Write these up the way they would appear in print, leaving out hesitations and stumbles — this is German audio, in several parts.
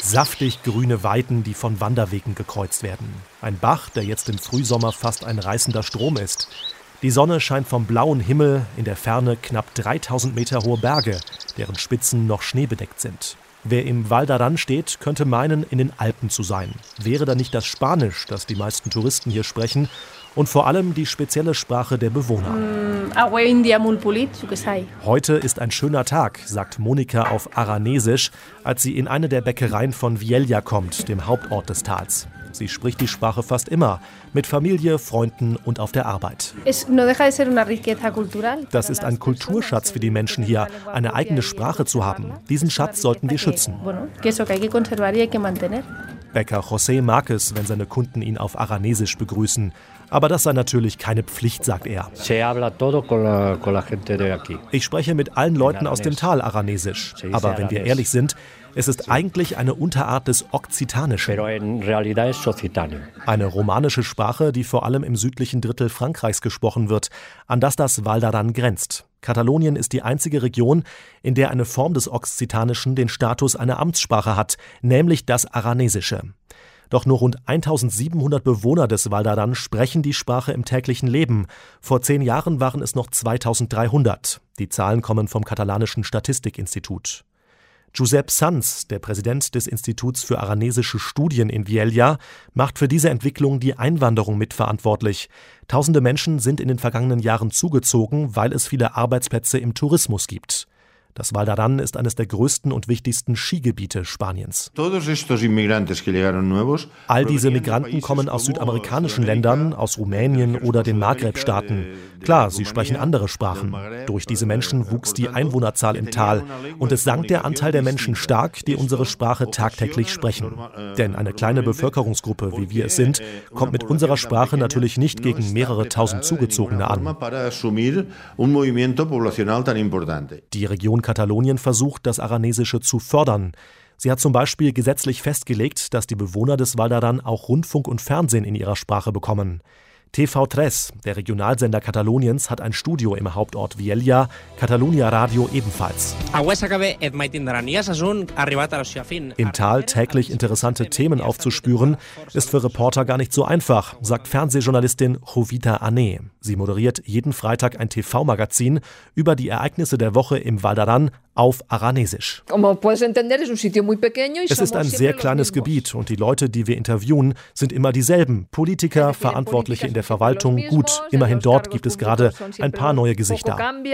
Saftig grüne Weiden, die von Wanderwegen gekreuzt werden. Ein Bach, der jetzt im Frühsommer fast ein reißender Strom ist. Die Sonne scheint vom blauen Himmel, in der Ferne knapp 3000 Meter hohe Berge, deren Spitzen noch schneebedeckt sind. Wer im Val d'Aran steht, könnte meinen, in den Alpen zu sein. Wäre da nicht das Spanisch, das die meisten Touristen hier sprechen, und vor allem die spezielle Sprache der Bewohner. Heute ist ein schöner Tag, sagt Monika auf Aranesisch, als sie in eine der Bäckereien von Viella kommt, dem Hauptort des Tals. Sie spricht die Sprache fast immer, mit Familie, Freunden und auf der Arbeit. Das ist ein Kulturschatz für die Menschen hier, eine eigene Sprache zu haben. Diesen Schatz sollten wir schützen. Bäcker José mag es, wenn seine Kunden ihn auf Aranesisch begrüßen. Aber das sei natürlich keine Pflicht, sagt er. Ich spreche mit allen Leuten aus dem Tal Aranesisch. Aber wenn wir ehrlich sind, es ist eigentlich eine Unterart des Okzitanischen. Eine romanische Sprache, die vor allem im südlichen Drittel Frankreichs gesprochen wird, an das Val d'Aran grenzt. Katalonien ist die einzige Region, in der eine Form des Okzitanischen den Status einer Amtssprache hat, nämlich das Aranesische. Doch nur rund 1700 Bewohner des Val d'Aran sprechen die Sprache im täglichen Leben. Vor 10 Jahren waren es noch 2300. Die Zahlen kommen vom katalanischen Statistikinstitut. Josep Sans, der Präsident des Instituts für aranesische Studien in Viella, macht für diese Entwicklung die Einwanderung mitverantwortlich. Tausende Menschen sind in den vergangenen Jahren zugezogen, weil es viele Arbeitsplätze im Tourismus gibt. Das Val d'Aran ist eines der größten und wichtigsten Skigebiete Spaniens. All diese Migranten kommen aus südamerikanischen Ländern, aus Rumänien oder den Maghreb-Staaten. Klar, sie sprechen andere Sprachen. Durch diese Menschen wuchs die Einwohnerzahl im Tal. Und es sank der Anteil der Menschen stark, die unsere Sprache tagtäglich sprechen. Denn eine kleine Bevölkerungsgruppe, wie wir es sind, kommt mit unserer Sprache natürlich nicht gegen mehrere tausend Zugezogene an. Die Region Katalonien versucht, das Aranesische zu fördern. Sie hat zum Beispiel gesetzlich festgelegt, dass die Bewohner des Val d'Aran auch Rundfunk und Fernsehen in ihrer Sprache bekommen. TV3, der Regionalsender Kataloniens, hat ein Studio im Hauptort Viella, Catalunya Radio ebenfalls. Im Tal täglich interessante Themen aufzuspüren, ist für Reporter gar nicht so einfach, sagt Fernsehjournalistin Jovita Ané. Sie moderiert jeden Freitag ein TV-Magazin über die Ereignisse der Woche im Val d'Aran auf Aranesisch. Es ist ein sehr kleines Gebiet und die Leute, die wir interviewen, sind immer dieselben. Politiker, Verantwortliche in der Verwaltung, gut, immerhin dort gibt es gerade ein paar neue Gesichter.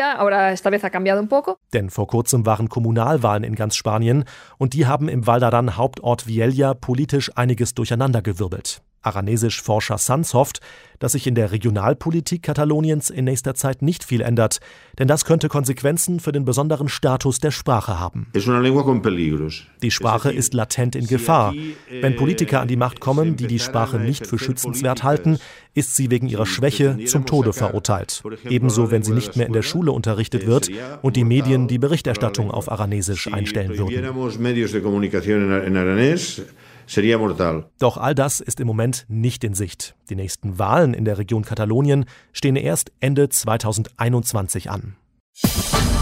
Denn vor kurzem waren Kommunalwahlen in ganz Spanien und die haben im Val d'Aran Hauptort Viella politisch einiges durcheinandergewirbelt. Aranesisch-Forscher Sans hofft, dass sich in der Regionalpolitik Kataloniens in nächster Zeit nicht viel ändert, denn das könnte Konsequenzen für den besonderen Status der Sprache haben. Die Sprache ist latent in Gefahr. Wenn Politiker an die Macht kommen, die die Sprache nicht für schützenswert halten, ist sie wegen ihrer Schwäche zum Tode verurteilt. Ebenso, wenn sie nicht mehr in der Schule unterrichtet wird und die Medien die Berichterstattung auf Aranesisch einstellen würden. Doch all das ist im Moment nicht in Sicht. Die nächsten Wahlen in der Region Katalonien stehen erst Ende 2021 an.